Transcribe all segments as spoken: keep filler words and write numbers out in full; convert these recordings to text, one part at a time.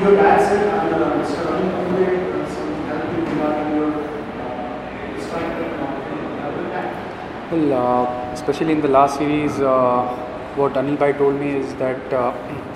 your dad said, and uh, Mister Anil Kumble, uh, some help you regarding your uh, strike rate now. Well, uh, especially in the last series, uh, what Anil Bhai told me is that uh,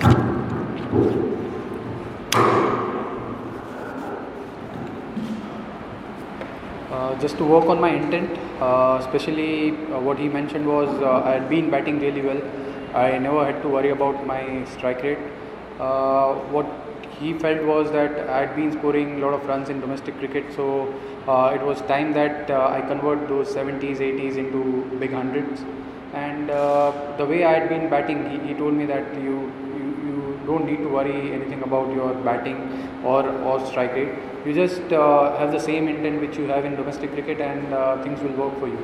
uh, just to work on my intent, uh, especially uh, what he mentioned was uh, I had been batting really well. I never had to worry about my strike rate. Uh, what he felt was that I had been scoring a lot of runs in domestic cricket, so uh, it was time that uh, I convert those seventies, eighties into big hundreds. And uh, the way I had been batting, he, he told me that you, you you don't need to worry anything about your batting or or strike rate. You just uh, have the same intent which you have in domestic cricket, and uh, things will work for you.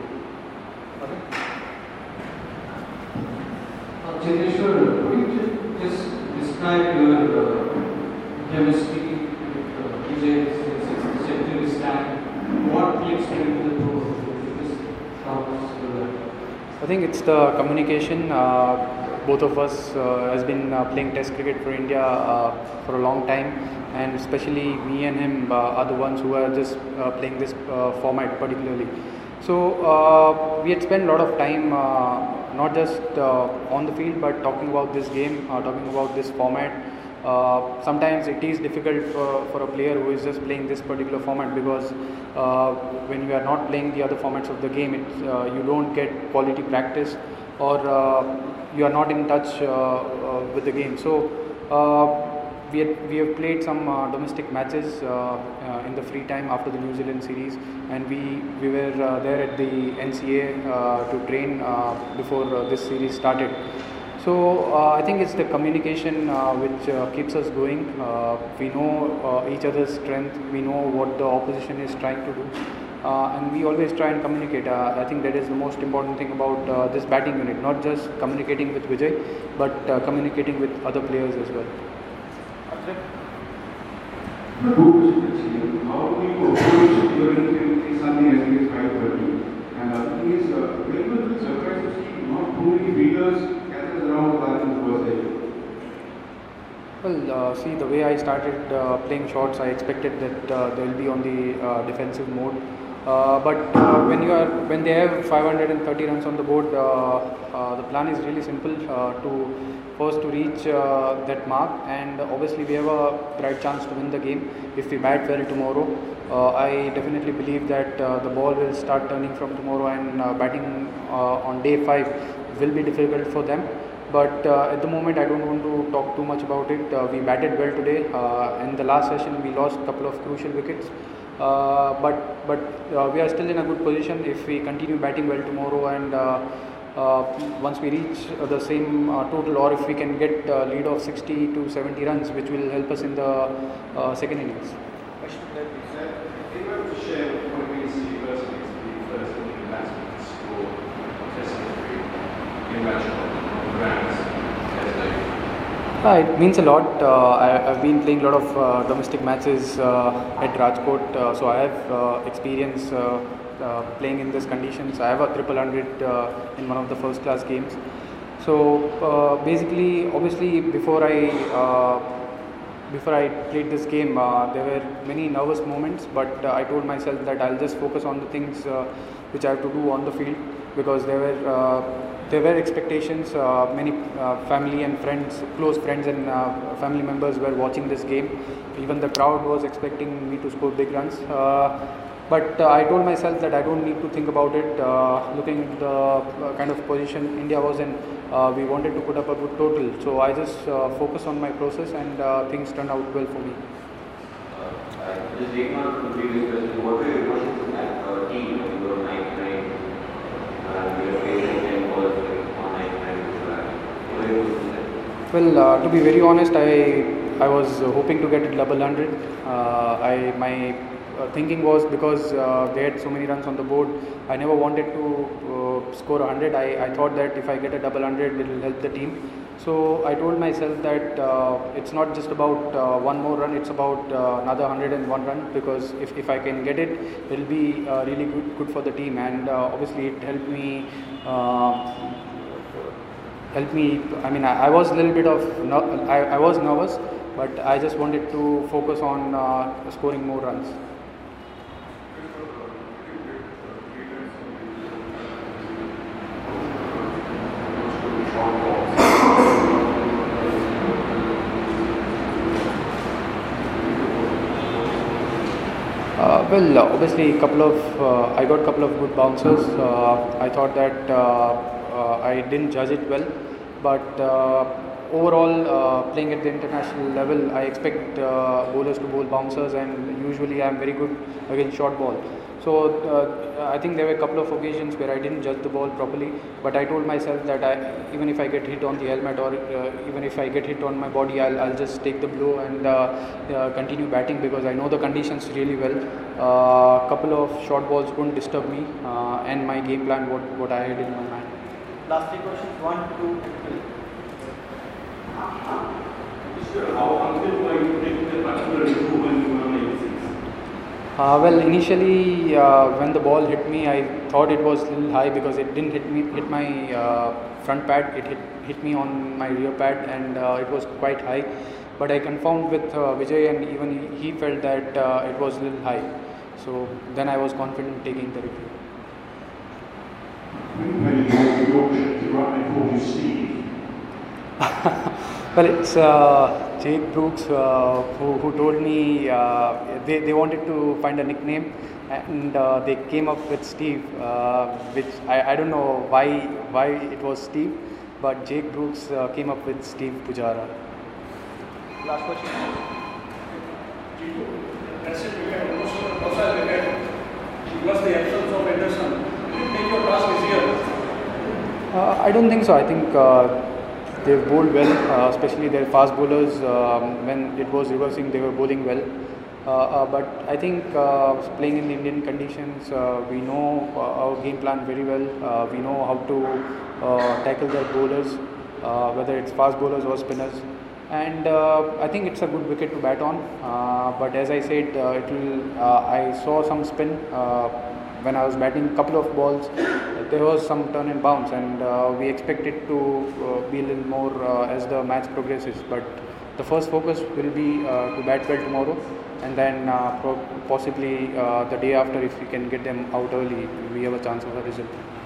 Cheteshwar, could you just describe your uh, chemistry with uh, Vijay since century stand? What clicks between the two of you? Just talk us through that. I think it's the communication. Uh, both of us uh, has been uh, playing Test cricket for India uh, for a long time, and especially me and him uh, are the ones who are just uh, playing this uh, format particularly. So uh, we had spent a lot of time, uh, not just uh, on the field, but talking about this game, uh, talking about this format. Uh, sometimes it is difficult for, for a player who is just playing this particular format, because uh, when you are not playing the other formats of the game, it, uh, you don't get quality practice, or uh, you are not in touch uh, uh, with the game. So uh, we, had, we have played some uh, domestic matches uh, uh, in the free time after the New Zealand series, and we, we were uh, there at the N C A uh, to train uh, before uh, this series started. So uh, I think it's the communication uh, which uh, keeps us going. Uh, we know uh, each other's strength, we know what the opposition is trying to do, uh, and we always try and communicate. Uh, I think that is the most important thing about uh, this batting unit, not just communicating with Vijay, but uh, communicating with other players as well. How do you approach your intent Sunday against five thirty? And the other thing is, uh, when you will surprise to see not too many fielders gathered around Bharat's first day? Well, uh, see, the way I started uh, playing shots, I expected that uh, they will be on the uh, defensive mode. Uh, but uh, when you are when they have five hundred thirty runs on the board, uh, uh, the plan is really simple. Uh, to first to reach uh, that mark, and obviously we have a bright chance to win the game if we bat well tomorrow. Uh, I definitely believe that uh, the ball will start turning from tomorrow, and uh, batting uh, on day five will be difficult for them. But uh, at the moment, I don't want to talk too much about it. Uh, we batted well today. Uh, in the last session, we lost a couple of crucial wickets. Uh, but but uh, we are still in a good position if we continue batting well tomorrow, and uh, uh, once we reach uh, the same uh, total, or if we can get a lead of sixty to seventy runs, which will help us in the uh, second innings. If you were to share what we see personally to be the first Indian batsman to score Test century in match on grounds as they Uh, it means a lot. Uh, I, I've been playing a lot of uh, domestic matches uh, at Rajkot, uh, so I have uh, experience uh, uh, playing in these conditions. I have a triple hundred uh, in one of the first class games. So uh, basically, obviously, before I uh, before I played this game, uh, there were many nervous moments. But uh, I told myself that I'll just focus on the things uh, which I have to do on the field, because there were. Uh, There were expectations. Uh, many uh, family and friends, close friends and uh, family members were watching this game. Even the crowd was expecting me to score big runs. Uh, but uh, I told myself that I don't need to think about it. Uh, looking at the uh, kind of position India was in, uh, we wanted to put up a good total. So I just uh, focused on my process, and uh, things turned out well for me. Uh, just taking on from the previous question, what were your emotions in that uh, team when you were ninety-nine? Uh, you were facing ten balls like on ninety-nine. What were your emotions there? Well, uh, to be very honest, I I was uh, hoping to get a double hundred. Uh, I my uh, thinking was, because uh, they had so many runs on the board, I never wanted to uh, score a hundred. I, I thought that if I get a double hundred, it will help the team. So I told myself that uh, it's not just about uh, one more run, it's about uh, another one hundred one run, because if, if I can get it, it will be uh, really good, good for the team, and uh, obviously it helped me uh, helped me I mean I, I was a little bit of no, I, I was nervous, but I just wanted to focus on uh, scoring more runs. Uh, well, uh, obviously, couple of uh, I got couple of good bouncers. Uh, I thought that uh, uh, I didn't judge it well, but uh, overall, uh, playing at the international level, I expect uh, bowlers to bowl bouncers, and usually I am very good against short ball. So uh, I think there were a couple of occasions where I didn't judge the ball properly, but I told myself that I, even if I get hit on the helmet or uh, even if I get hit on my body, I'll, I'll just take the blow and uh, uh, continue batting because I know the conditions really well. A uh, couple of short balls wouldn't disturb me uh, and my game plan, what, what I had in my mind. Last three questions, one, two, three. How confident were you taking the particular improvement in one ninety-six? Uh, well, initially uh, when the ball hit me, I thought it was a little high because it didn't hit me hit my uh, front pad. It hit hit me on my rear pad, and uh, it was quite high. But I confirmed with uh, Vijay, and even he, he felt that uh, it was a little high. So then I was confident taking the review. When you Yorkshire, you right before you Steve. Well, it's uh, Jake Brooks uh, who, who told me uh, they, they wanted to find a nickname, and uh, they came up with Steve, uh, which I, I don't know why why it was Steve, but Jake Brooks uh, came up with Steve Pujara. Last question. That's it, we had almost a profile wicket. Plus the absence of Anderson. Did you make your task easier? Uh, I don't think so. I think uh, they've bowled well, uh, especially their fast bowlers. Um, when it was reversing, they were bowling well. Uh, uh, but I think uh, playing in the Indian conditions, uh, we know uh, our game plan very well. Uh, we know how to uh, tackle their bowlers, uh, whether it's fast bowlers or spinners. And uh, I think it's a good wicket to bat on. Uh, but as I said, uh, it will. Uh, I saw some spin uh, when I was batting. Couple of balls, there was some turn and bounce, and uh, we expect it to uh, be a little more uh, as the match progresses. But the first focus will be uh, to bat well tomorrow, and then uh, pro- possibly uh, the day after, if we can get them out early, we have a chance of a result.